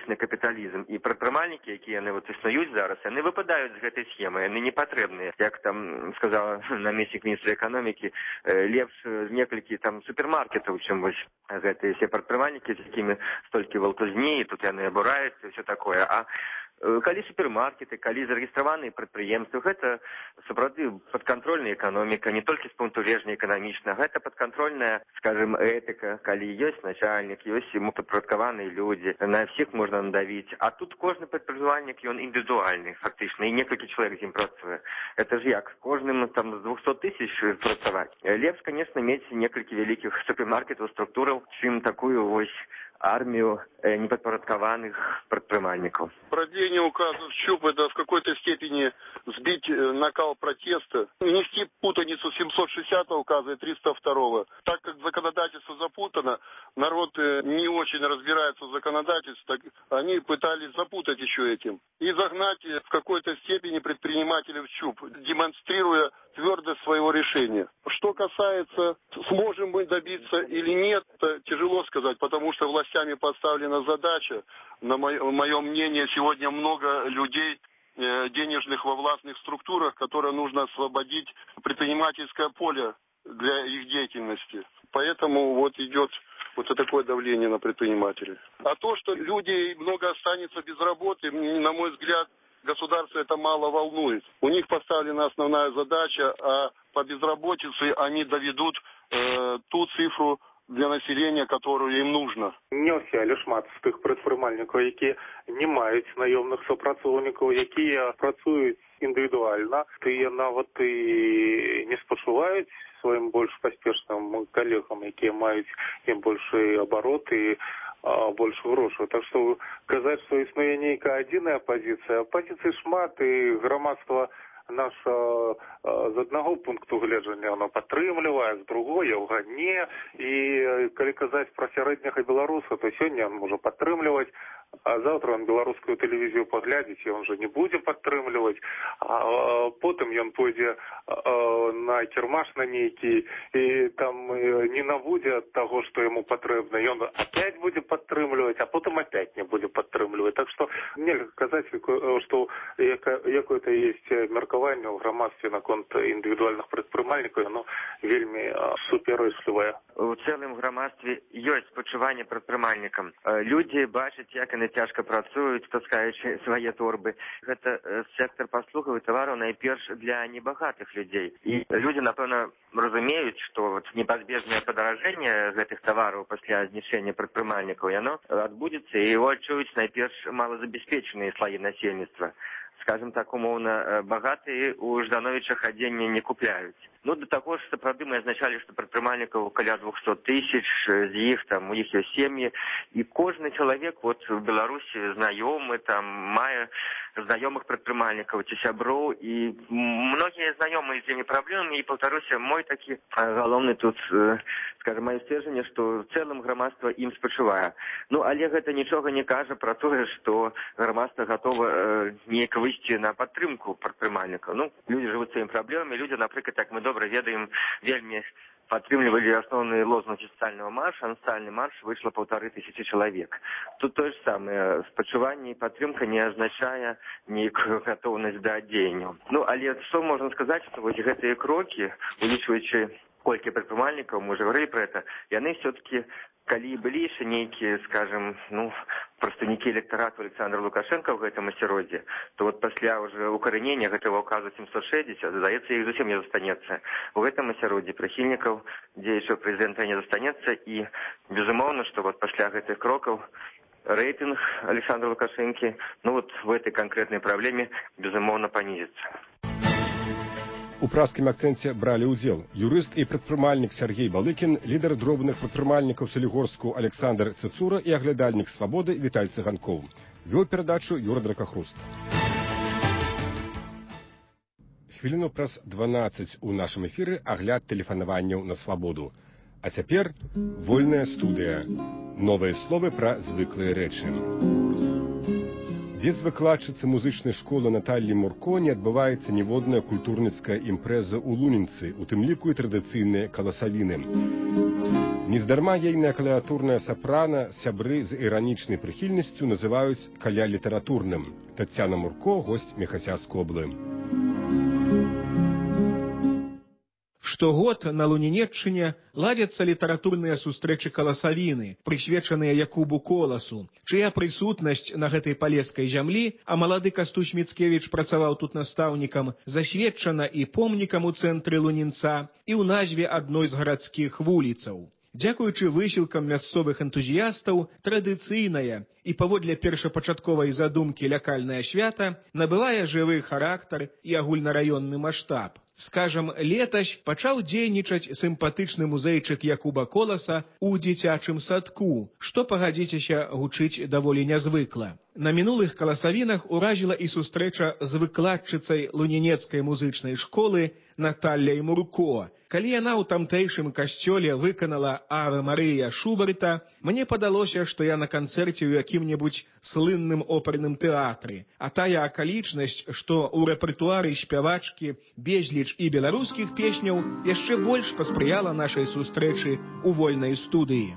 эканамічны капіталізм. І прадпрымальнікі, якія яны існуюць зараз, яны выпадаюць з гэтай схемы, яны не патрэбныя. Як там сказала намеснік міністра эканомікі, лепш некалькі там супермаркетаў, чым вось гэтыя все прадпрымальнікі, з якімі столькі валтузні, і тут яны абураюцца і все такое. А калі супермаркеты, калі зарэгістраваныя прадпрыемствы, гэта сапраўды падкантрольная эканоміка, не толькі з пункту гледжання эканамічнага, гэта падкантрольная, скажем, этыка, калі ёсць начальнік, ёсць ему падпарадкаваныя людзі, на всіх можна надавіць. А тут кожны прадпрымальнік, ён індывідуальны, фактычна, і некалькі чалавек з ім працуе. Это ж як, кожным там з 200 тысяч працаваць. Лепш, конечно, мець некалькі вялікіх супермаркетаў, структураў, чым такую вось армию неподпорядкованных предпринимальников. Продление указа в ЧУП — это в какой-то степени сбить накал протеста, внести путаницу 760 указа и 302. Так как законодательство запутано, народ не очень разбирается в законодательстве, так они пытались запутать еще этим и загнать в какой-то степени предпринимателей в ЧУП, демонстрируя твердость своего решения. Что касается, сможем мы добиться или нет, тяжело сказать, потому что властями поставлена задача. На мое мнение, сегодня много людей денежных во властных структурах, которые нужно освободить предпринимательское поле для их деятельности. Поэтому вот идет вот такое давление на предпринимателей. А то, что людей много останется без работы, на мой взгляд, государство это мало волнует. У них поставлена основная задача, а по безработице они доведут ту цифру для населення, которую їм нужно. Не ўсе, але шмат з тых прадпрымальнікаў, якія не маюць наёмных супрацоўнікаў, якія працуюць індывідуальна, тыя нават і не спачуваюць сваім больш паспешным калегам, якія маюць ім большы абарот і больш грошаў. Так што казаць, што існуе нейкая адзіная пазіцыя, пазіцый шмат, і грамадства наша з аднаго пункту гледжання оно падтрымлівае, з другое ў гане. І калі казаць пра сярэдняга беларуса, то сёння ён можа падтрымліваць, а завтра он беларускую тэлевізію паглядзіць, і он же не будзе падтрымліваць, а потым ён пойдзе на кірмаш на нейкі, і там не набудзе ад таго, што яму патрэбна, ён опять будзе падтрымліваць, а потым опять не будзе падтрымліваць. Так што нельга казаць, што якое-то есть меркаванне ў грамадстве наконт індывідуальных прадпрымальнікаў, яно вельмі супярэчлівае. У цэлым грамадстве ёсць спачуванне прадпрымальнікам. Людзі бачаць, як яны цяжка працуюць, таскаючы свае торбы. Гэта сектор паслугаў і тавараў найперш для небагатых людзей. І людзі, напэўна, разумеюць, што непазбежнае падаражэнне гэтых тавараў пасля знішчэння прадпрымальнікаў, яно адбудзецца, і яго адчуюць найперш малазабяспечаныя слаі насельніцтва. Скажем так, умоўна, багатыя у Ждановічах адзенне не купляюць. Ну, да таго ж, сапраўды, мы азначалі, што прадпрымальнікаў каля 200 тысяч, з іх, там, у іх ёсць сем'і, і кожны чалавек, вот, у Беларусі знаёмы, там, мае знаёмых прадпрымальнікаў ці сяброў, і многія знаёмыя з імі праблемамі, і, паўтаруся, мой такі галоўны тут, скажем, маё сцверджанне, што в цэлым грамадства ім спачувае. Ну, але гэта нічога не кажа пра тое, што грамадства гатова неяк выйсці на падтрымку прадпрымальнікаў. Ну, людзі жывуць сваімі праблемамі, людзі, напрыклад, так мы добра ведаем, вельмі падтрымлівалі асноўныя лозунгі сацыяльнага марша, а на сацыяльны марш выйшла 1500 чалавек. Тут тое ж самае, спачуванне і падтрымка не азначае нейкую гатоўнасць да дзеянняў. Ну, але што можна сказаць, што вось гэтыя крокі, улічваючы колькі прадпрымальнікаў, мы ўжо говорили пра гэта, яны все-таки, калі былі яшчэ нейкія, скажем, ну, прадстаўнікі электарату Александра Лукашенко ў гэтым асяроддзі, то вот пасля уже укаранення гэтага указу 760, здаецца, іх зусім не застанецца. У гэтым асяроддзі прыхільнікаў дзеючага прэзідэнта не застанецца, і безумоўна, што вот пасля гэтых крокаў рэйтынг Александра Лукашенко, ну вот в этой конкретной проблеме, безумоўна, панізіцца. У празкім акцэнце бралі ўдзел юрыст і прадпрымальнік Сергей Балыкін, лідар дробных прадпрымальнікаў Салігорску Александр Цыцура і аглядальнік «Свабоды» Віталь Цыганкоў. Вёў перадачу Юра Дракахруст. Хвіліну праз 12 у нашым эфіры агляд тэлефанаванняў на «Свабоду». А цяпер вольная студыя. Новыя словы пра звыклыя рэчы. Без выкладчыцы музычнай школы Наталлі Мурко не адбываецца ніводная культурніцкая імпрэза ў Лунінцы, у тым ліку і традыцыйныя каласавіны. Нездарма ейная клавіатурная сапрана сябры з іранічнай прыхільнасцю называюць каля літаратурным. Тацяна Мурко, госць Мехася Скоблы. Штогод на Лунінеччыне ладзяцца літаратурныя сустрэчы каласавіны, прысвечаныя Якубу Коласу, чыя прысутнасць на гэтай палескай зямлі, а малады Кастусь Міцкевіч працаваў тут настаўнікам, засведчана і помнікам у цэнтры Лунінца, і ў назве адной з гарадскіх вуліцаў. Дзякуючы высілкам мясцовых энтузіястаў, традыцыйная і паводле першапачатковай задумкі лякальнае свята набывае жывы характар і агульнараённы маштаб. Скажам, летась пачаў дзейнічаць сімпатычны музейчык Якуба Коласа ў дзіцячым садку, што, пагадзіцеся, гучыць даволі нязвыкла. На мінулых каласавінах уразіла і сустрэча з выкладчыцай лунінецкай музычнай школы Наталляй Мурко. Калі яна ў тамтэйшым касцёле выканала «Аве Марыя» Шуберта, мне падалося, што я на канцэрце ў якім-небудзь слынным оперным тэатры, а тая акалічнасць, што ў рэпертуары спявачкі безліч і беларускіх песняў яшчэ больш паспрыяла нашай сустрэчы ў вольнай студыі.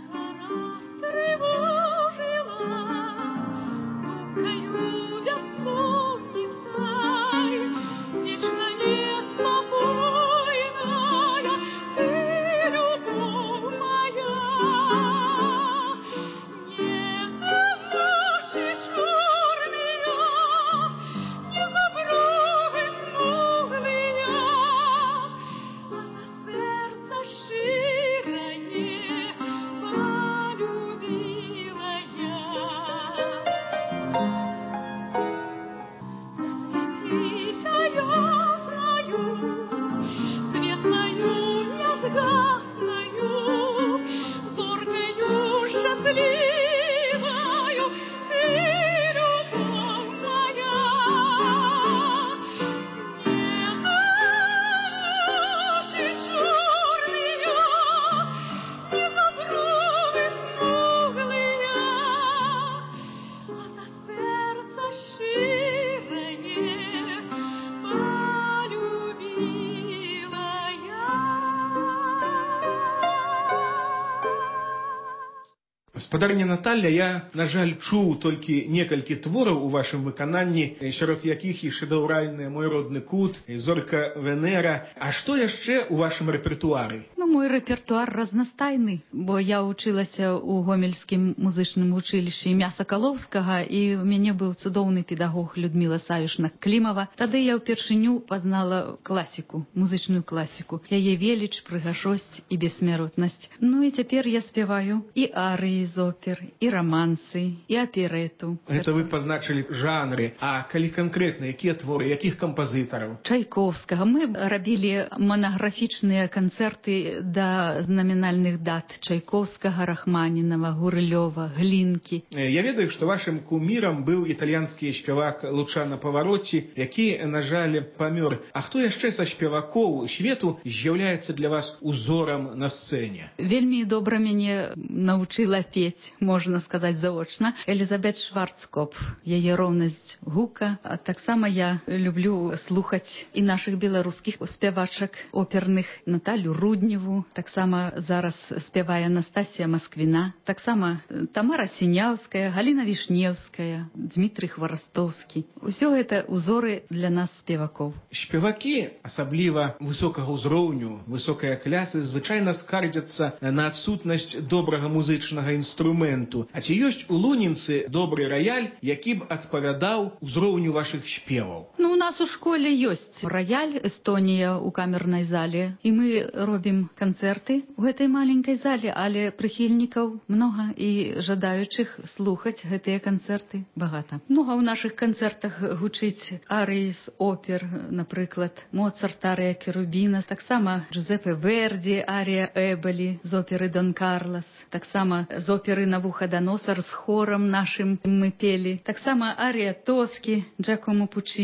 Спадарня Наталля, я, на жаль, чуў толькі некалькі твораў у вашым выкананні, сярод якіх і шэдэўральны «Мой родны кут», «Зорка Венера». А што яшчэ ў вашым рэпертуары? Мой рэпертуар разнастайны, бо я вучылася ў гомельскім музычным вучылішчы імя Сакалоўскага, і ў мяне быў цудоўны педагог Людміла Савішна Клімава. Тады я ўпершыню пазнала класіку, музычную класіку, яе веліч, прыгажосць і бессмяротнасць. Ну і цяпер я спяваю і арыі з опер, і рамансы, і аперэту. Гэта вы пазначылі жанры, а калі канкрэтна, якія творы, якіх кампазітараў? Чайковскага. Мы рабілі манаграфічныя канцэрты да знамінальных дат Чайковскага, Рахманінова, Гурылёва, Глінкі. Я ведаю, што вашым кумірам быў італьянскі спявак Лучано Павароці, які, на жаль, памёр. А хто яшчэ са спевакоў свету з'яўляецца для вас узорам на сцэне? Вельмі добра мяне навучыла пець, можна сказаць заочна, Элізабет Шварцкопф, яе роўнасць гука. А таксама я люблю слухаць і нашых беларускіх спявачак оперных, Наталю Рудневу, таксама зараз спявае Настасія Масквіна, таксама Тамара Сіняўская, Галіна Вішнеўская, Дмітрый Хварастовскі. Усё гэта узоры для нас спевакоў. Спевакі, асабліва высокага ўзроўню, высокая клясы, звычайна скардзяцца на адсутнасць добрага музычнага інструменту. А ці ёсць у Лунінцы добры раяль, які б адпавядаў узроўню вашых спеваў? У нас у школе ёсць раяль Эстонія ў камернай зале, і мы робім канцэрты ў гэтай маленькай зале, але прыхільнікаў многа і жадаючых слухаць гэтыя канцэрты багата. А ў нашых канцэртах гучыць арыі з опер, напрыклад, Моцарт, арыя Керубіна, таксама Джузеппе Верді, арія Эболі з оперы Дон Карлос, таксама з оперы Навуходоносор з хорам нашым мы пелі, таксама арія Тоскі, Джакомо Пучині,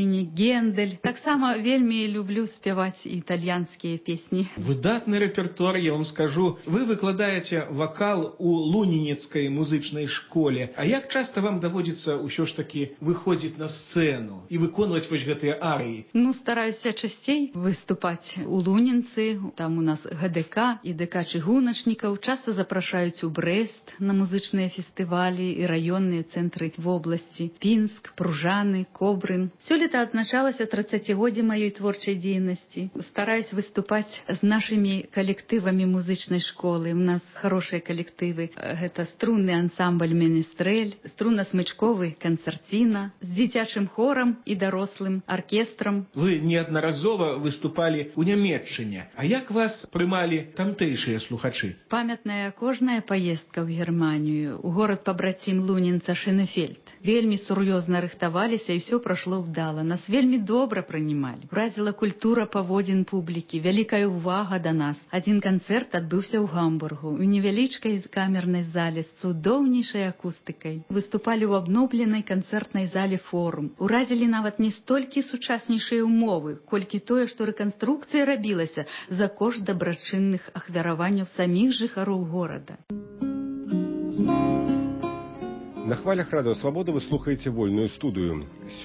Гендель. Таксама вельмі люблю спяваць італьянскія песні. Выдатны рэпертуар, я вам скажу. Вы выкладаеце вакал у Лунінецкай музычнай школе. А як часта вам даводзіцца ўсё ж такі выходзіць на сцэну і выконваць вось гэтыя арыі? Стараюся часцей выступаць у Лунінцы. Там у нас ГДК і ДК чыгуначнікаў. Часта запрашаюць у Брэст на музычныя фестывалі і раённыя цэнтры в обласці. Пінск, Пружаны, Кобрын. Сёлета адзначалася 30годдзе маёй творчай дзейнасці. Стараюсь выступаць з нашымі калектывамі музычнай школы. У нас хорошыя калектывы. Гэта струнны ансамбль «Менестрэль», струнна-смычковы «Канцэрціна», з дзіцячым хорам і дарослым аркестрам. Вы неаднаразова выступалі ў Нямецчыне. А як вас прымалі тамтэйшыя слухачы? Памятная кожная паездка ў Германію, у горад-пабрацім Лунінца Шенефельд. Вельмі сур'ёзна рыхтаваліся, і ўсё прашло ўдала. Нас вельмі добра прынімалі. Уразіла культура паводзін публікі, вялікая ўвага да нас. Адзін канцэрт адбыўся ў Гамбургу, у невялічкай камернай зале з цудоўнейшай акустыкай. Выступалі ў абнобленай канцэртнай зале «Форум». Уразілі нават не столькі сучаснейшыя ўмовы, колькі тое, што рэканструкцыя рабілася за кошт дабрачынных ахвяраванняў саміх жыхароў горада. На хвалях радыё Свабода вы слухаеце вольную студыю.